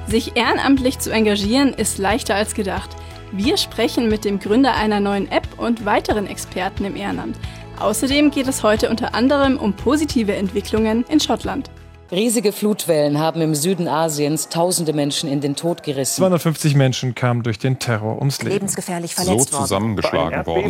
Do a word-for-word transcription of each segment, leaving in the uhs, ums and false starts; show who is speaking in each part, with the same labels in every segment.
Speaker 1: Sich ehrenamtlich zu engagieren ist leichter als gedacht. Wir sprechen mit dem Gründer einer neuen App und weiteren Experten im Ehrenamt. Außerdem geht es heute unter anderem um positive Entwicklungen in Schottland.
Speaker 2: Riesige Flutwellen haben im Süden Asiens tausende Menschen in den Tod gerissen.
Speaker 3: zweihundertfünfzig Menschen kamen durch den Terror ums Leben.
Speaker 4: Lebensgefährlich verletzt
Speaker 5: so zusammengeschlagen worden.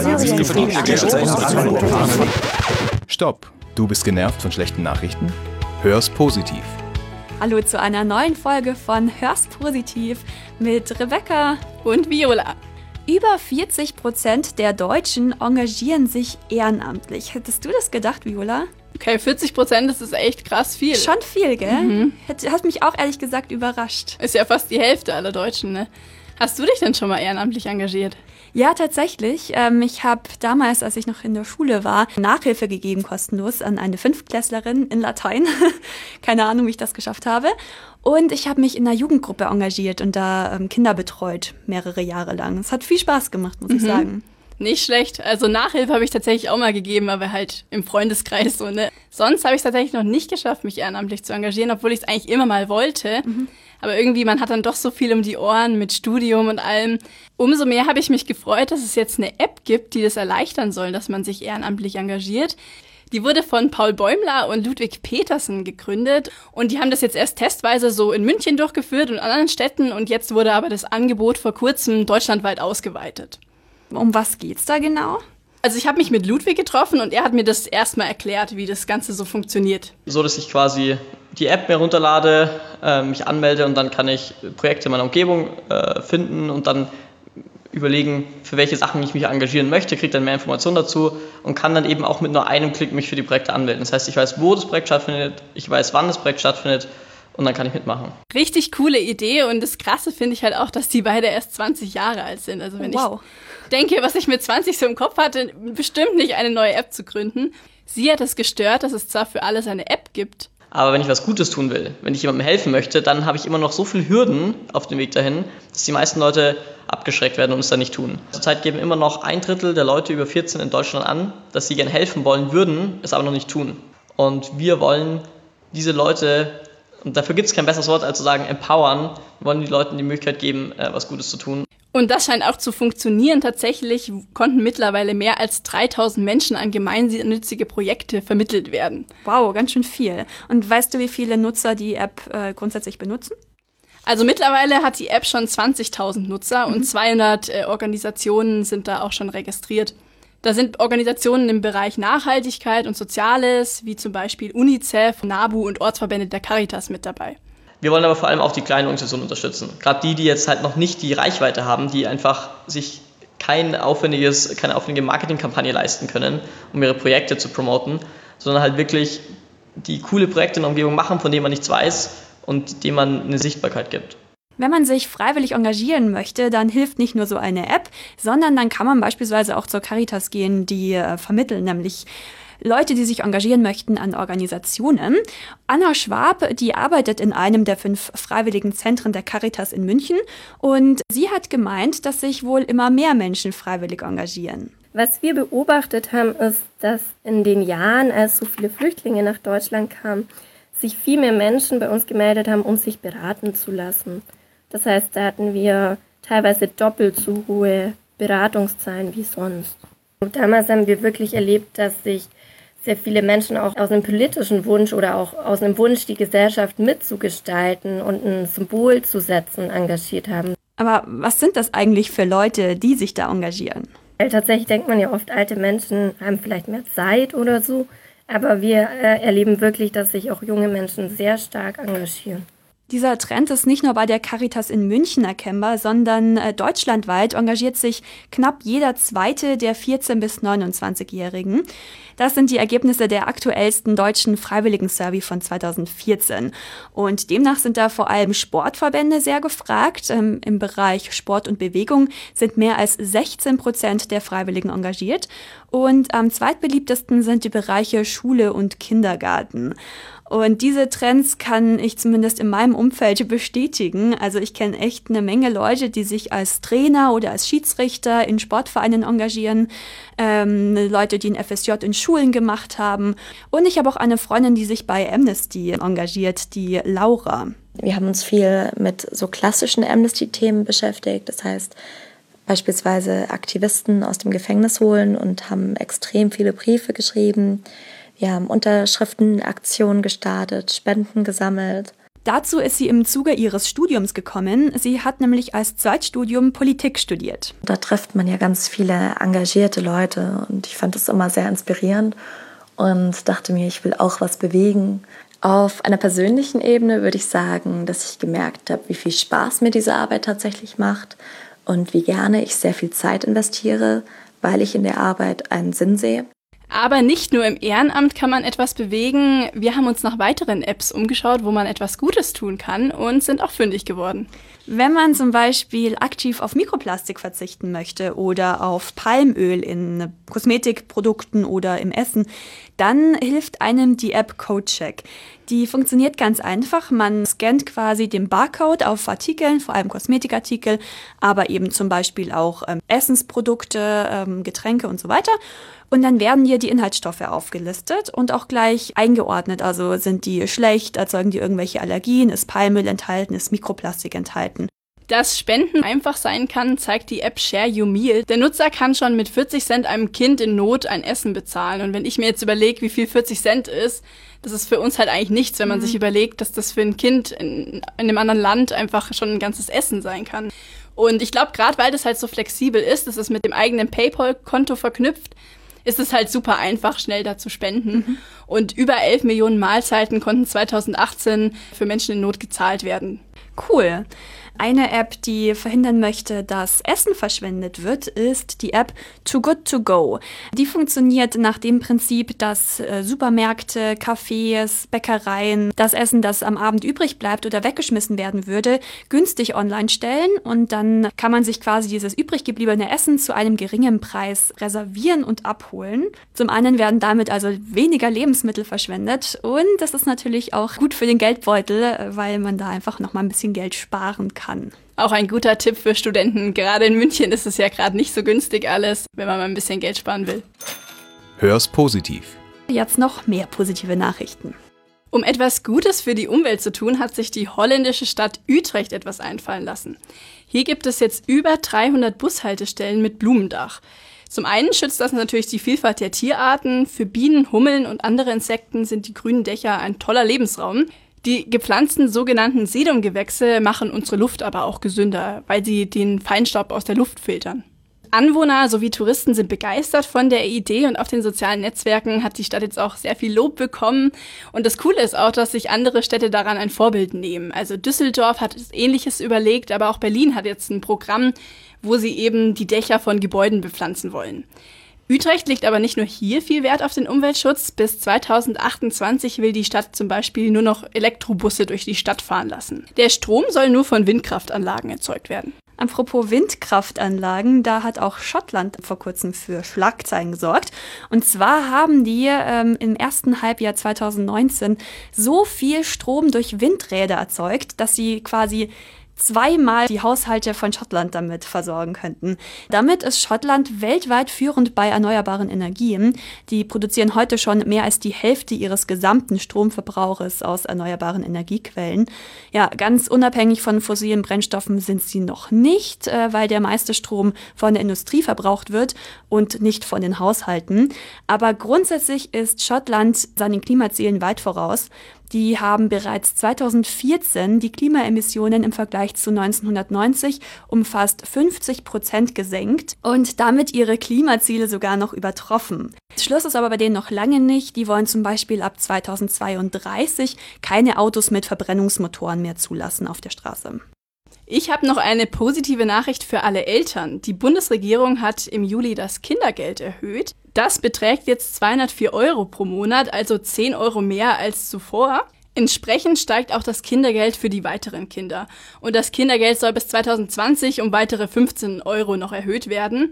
Speaker 4: worden.
Speaker 6: Stopp! Du bist genervt von schlechten Nachrichten? Hör's positiv.
Speaker 1: Hallo zu einer neuen Folge von Hör's positiv mit Rebecca und Viola. Über vierzig Prozent der Deutschen engagieren sich ehrenamtlich. Hättest du das gedacht, Viola? Okay, vierzig Prozent, das ist echt krass viel. Schon viel, gell? Mhm. Hat, hat mich auch ehrlich gesagt überrascht. Ist ja fast die Hälfte aller Deutschen, ne? Hast du dich denn schon mal ehrenamtlich engagiert? Ja, tatsächlich. Ähm, ich habe damals, als ich noch in der Schule war, Nachhilfe gegeben, kostenlos, an eine Fünftklässlerin in Latein. Keine Ahnung, wie ich das geschafft habe. Und ich habe mich in einer Jugendgruppe engagiert und da ähm, Kinder betreut, mehrere Jahre lang. Es hat viel Spaß gemacht, muss mhm. ich sagen. Nicht schlecht. Also Nachhilfe habe ich tatsächlich auch mal gegeben, aber halt im Freundeskreis so, ne? Sonst habe ich es tatsächlich noch nicht geschafft, mich ehrenamtlich zu engagieren, obwohl ich es eigentlich immer mal wollte. Mhm. Aber irgendwie, man hat dann doch so viel um die Ohren mit Studium und allem. Umso mehr habe ich mich gefreut, dass es jetzt eine App gibt, die das erleichtern soll, dass man sich ehrenamtlich engagiert. Die wurde von Paul Bäumler und Ludwig Petersen gegründet und die haben das jetzt erst testweise so in München durchgeführt und anderen Städten und jetzt wurde aber das Angebot vor kurzem deutschlandweit ausgeweitet. Um was geht's da genau? Also ich habe mich mit Ludwig getroffen und er hat mir das erstmal erklärt, wie das Ganze so funktioniert.
Speaker 7: So, dass ich quasi die App mir runterlade, äh, mich anmelde und dann kann ich Projekte in meiner Umgebung äh, finden und dann überlegen, für welche Sachen ich mich engagieren möchte, kriege dann mehr Informationen dazu und kann dann eben auch mit nur einem Klick mich für die Projekte anmelden. Das heißt, ich weiß, wo das Projekt stattfindet, ich weiß, wann das Projekt stattfindet und dann kann ich mitmachen. Richtig coole Idee und das Krasse finde ich halt auch, dass die beide erst zwanzig Jahre alt sind. Also wenn wow. ich denke, was ich mit zwanzig so im Kopf hatte, bestimmt nicht eine neue App zu gründen. Sie hat es gestört, dass es zwar für alles eine App gibt, aber wenn ich was Gutes tun will, wenn ich jemandem helfen möchte, dann habe ich immer noch so viele Hürden auf dem Weg dahin, dass die meisten Leute abgeschreckt werden und es dann nicht tun. Zurzeit geben immer noch ein Drittel der Leute über vierzehn in Deutschland an, dass sie gerne helfen wollen würden, es aber noch nicht tun. Und wir wollen diese Leute, und dafür gibt es kein besseres Wort als zu sagen, empowern, wir wollen den Leuten die Möglichkeit geben, was Gutes zu tun. Und das scheint auch zu funktionieren. Tatsächlich konnten mittlerweile mehr als dreitausend Menschen an gemeinnützige Projekte vermittelt werden. Wow, ganz schön viel. Und weißt du, wie viele Nutzer die App äh, grundsätzlich benutzen? Also mittlerweile hat die App schon zwanzigtausend Nutzer mhm. und zweihundert äh, Organisationen sind da auch schon registriert. Da sind Organisationen im Bereich Nachhaltigkeit und Soziales, wie zum Beispiel UNICEF, NABU und Ortsverbände der Caritas mit dabei. Wir wollen aber vor allem auch die kleinen Organisationen unterstützen. Gerade die, die jetzt halt noch nicht die Reichweite haben, die einfach sich kein aufwendiges, keine aufwendige Marketingkampagne leisten können, um ihre Projekte zu promoten, sondern halt wirklich die coole Projekte in der Umgebung machen, von denen man nichts weiß und denen man eine Sichtbarkeit gibt. Wenn man sich freiwillig engagieren möchte, dann hilft nicht nur so eine App, sondern dann kann man beispielsweise auch zur Caritas gehen, die äh, vermitteln, nämlich Leute, die sich engagieren möchten an Organisationen. Anna Schwab, die arbeitet in einem der fünf freiwilligen Zentren der Caritas in München und sie hat gemeint, dass sich wohl immer mehr Menschen freiwillig engagieren.
Speaker 8: Was wir beobachtet haben, ist, dass in den Jahren, als so viele Flüchtlinge nach Deutschland kamen, sich viel mehr Menschen bei uns gemeldet haben, um sich beraten zu lassen. Das heißt, da hatten wir teilweise doppelt so hohe Beratungszahlen wie sonst. Und damals haben wir wirklich erlebt, dass sich sehr viele Menschen auch aus einem politischen Wunsch oder auch aus einem Wunsch, die Gesellschaft mitzugestalten und ein Symbol zu setzen, engagiert haben.
Speaker 1: Aber was sind das eigentlich für Leute, die sich da engagieren?
Speaker 8: Weil tatsächlich denkt man ja oft, alte Menschen haben vielleicht mehr Zeit oder so, aber wir äh, erleben wirklich, dass sich auch junge Menschen sehr stark engagieren.
Speaker 1: Dieser Trend ist nicht nur bei der Caritas in München erkennbar, sondern äh, deutschlandweit engagiert sich knapp jeder Zweite der vierzehn- bis neunundzwanzigjährigen. Das sind die Ergebnisse der aktuellsten deutschen Freiwilligen-Survey von zweitausendvierzehn. Und demnach sind da vor allem Sportverbände sehr gefragt. Ähm, Im Bereich Sport und Bewegung sind mehr als sechzehn Prozent der Freiwilligen engagiert. Und am zweitbeliebtesten sind die Bereiche Schule und Kindergarten. Und diese Trends kann ich zumindest in meinem Umfeld bestätigen. Also ich kenne echt eine Menge Leute, die sich als Trainer oder als Schiedsrichter in Sportvereinen engagieren. Ähm, Leute, die ein F S J in Schulen gemacht haben. Und ich habe auch eine Freundin, die sich bei Amnesty engagiert, die Laura.
Speaker 4: Wir haben uns viel mit so klassischen Amnesty-Themen beschäftigt, das heißt beispielsweise Aktivisten aus dem Gefängnis holen und haben extrem viele Briefe geschrieben. Wir haben Unterschriftenaktionen gestartet, Spenden gesammelt.
Speaker 1: Dazu ist sie im Zuge ihres Studiums gekommen. Sie hat nämlich als Zweitstudium Politik studiert.
Speaker 4: Da trifft man ja ganz viele engagierte Leute und ich fand das immer sehr inspirierend und dachte mir, ich will auch was bewegen. Auf einer persönlichen Ebene würde ich sagen, dass ich gemerkt habe, wie viel Spaß mir diese Arbeit tatsächlich macht und wie gerne ich sehr viel Zeit investiere, weil ich in der Arbeit einen Sinn sehe.
Speaker 5: Aber nicht nur im Ehrenamt kann man etwas bewegen. Wir haben uns nach weiteren Apps umgeschaut, wo man etwas Gutes tun kann und sind auch fündig geworden.
Speaker 1: Wenn man zum Beispiel aktiv auf Mikroplastik verzichten möchte oder auf Palmöl in Kosmetikprodukten oder im Essen, dann hilft einem die App CodeCheck. Die funktioniert ganz einfach. Man scannt quasi den Barcode auf Artikeln, vor allem Kosmetikartikel, aber eben zum Beispiel auch ähm, Essensprodukte, ähm, Getränke und so weiter. Und dann werden hier die Inhaltsstoffe aufgelistet und auch gleich eingeordnet. Also sind die schlecht, erzeugen die irgendwelche Allergien, ist Palmöl enthalten, ist Mikroplastik enthalten.
Speaker 5: Dass Spenden einfach sein kann, zeigt die App Share Your Meal. Der Nutzer kann schon mit vierzig Cent einem Kind in Not ein Essen bezahlen. Und wenn ich mir jetzt überlege, wie viel vierzig Cent ist, das ist für uns halt eigentlich nichts, wenn man mhm. sich überlegt, dass das für ein Kind in, in einem anderen Land einfach schon ein ganzes Essen sein kann. Und ich glaube, gerade weil das halt so flexibel ist, das ist mit dem eigenen PayPal-Konto verknüpft, ist es halt super einfach, schnell da zu spenden. Mhm. Und über elf Millionen Mahlzeiten konnten zweitausendachtzehn für Menschen in Not gezahlt werden.
Speaker 1: Cool. Eine App, die verhindern möchte, dass Essen verschwendet wird, ist die App Too Good To Go. Die funktioniert nach dem Prinzip, dass äh, Supermärkte, Cafés, Bäckereien das Essen, das am Abend übrig bleibt oder weggeschmissen werden würde, günstig online stellen und dann kann man sich quasi dieses übrig gebliebene Essen zu einem geringen Preis reservieren und abholen. Zum einen werden damit also weniger Lebensmittel verschwendet und das ist natürlich auch gut für den Geldbeutel, weil man da einfach noch mal ein bisschen Geld sparen kann.
Speaker 5: Auch ein guter Tipp für Studenten. Gerade in München ist es ja gerade nicht so günstig alles, wenn man mal ein bisschen Geld sparen will.
Speaker 6: Hör's positiv.
Speaker 1: Jetzt noch mehr positive Nachrichten.
Speaker 5: Um etwas Gutes für die Umwelt zu tun, hat sich die holländische Stadt Utrecht etwas einfallen lassen. Hier gibt es jetzt über dreihundert Bushaltestellen mit Blumendach. Zum einen schützt das natürlich die Vielfalt der Tierarten. Für Bienen, Hummeln und andere Insekten sind die grünen Dächer ein toller Lebensraum. Die gepflanzten sogenannten Sedumgewächse machen unsere Luft aber auch gesünder, weil sie den Feinstaub aus der Luft filtern. Anwohner sowie Touristen sind begeistert von der Idee und auf den sozialen Netzwerken hat die Stadt jetzt auch sehr viel Lob bekommen. Und das Coole ist auch, dass sich andere Städte daran ein Vorbild nehmen. Also Düsseldorf hat Ähnliches überlegt, aber auch Berlin hat jetzt ein Programm, wo sie eben die Dächer von Gebäuden bepflanzen wollen. Utrecht legt aber nicht nur hier viel Wert auf den Umweltschutz. Bis zweitausendachtundzwanzig will die Stadt zum Beispiel nur noch Elektrobusse durch die Stadt fahren lassen. Der Strom soll nur von Windkraftanlagen erzeugt werden.
Speaker 1: Apropos Windkraftanlagen, da hat auch Schottland vor kurzem für Schlagzeilen gesorgt. Und zwar haben die ähm, im ersten Halbjahr zweitausendneunzehn so viel Strom durch Windräder erzeugt, dass sie quasi zweimal die Haushalte von Schottland damit versorgen könnten. Damit ist Schottland weltweit führend bei erneuerbaren Energien. Die produzieren heute schon mehr als die Hälfte ihres gesamten Stromverbrauches aus erneuerbaren Energiequellen. Ja, ganz unabhängig von fossilen Brennstoffen sind sie noch nicht, äh, weil der meiste Strom von der Industrie verbraucht wird und nicht von den Haushalten. Aber grundsätzlich ist Schottland seinen Klimazielen weit voraus. Die haben bereits zweitausendvierzehn die Klimaemissionen im Vergleich zu neunzehnhundertneunzig um fast fünfzig Prozent gesenkt und damit ihre Klimaziele sogar noch übertroffen. Schluss ist aber bei denen noch lange nicht. Die wollen zum Beispiel ab zweitausendzweiunddreißig keine Autos mit Verbrennungsmotoren mehr zulassen auf der Straße.
Speaker 5: Ich habe noch eine positive Nachricht für alle Eltern. Die Bundesregierung hat im Juli das Kindergeld erhöht. Das beträgt jetzt zweihundertvier Euro pro Monat, also zehn Euro mehr als zuvor. Entsprechend steigt auch das Kindergeld für die weiteren Kinder. Und das Kindergeld soll bis zweitausendzwanzig um weitere fünfzehn Euro noch erhöht werden.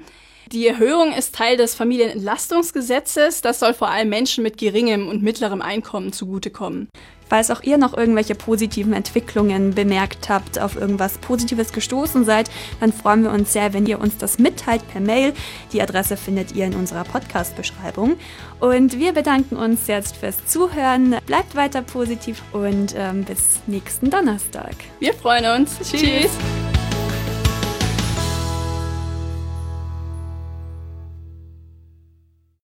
Speaker 5: Die Erhöhung ist Teil des Familienentlastungsgesetzes. Das soll vor allem Menschen mit geringem und mittlerem Einkommen zugutekommen.
Speaker 1: Falls auch ihr noch irgendwelche positiven Entwicklungen bemerkt habt, auf irgendwas Positives gestoßen seid, dann freuen wir uns sehr, wenn ihr uns das mitteilt per Mail. Die Adresse findet ihr in unserer Podcast-Beschreibung. Und wir bedanken uns jetzt fürs Zuhören. Bleibt weiter positiv und ähm, bis nächsten Donnerstag.
Speaker 5: Wir freuen uns. Tschüss. Tschüss.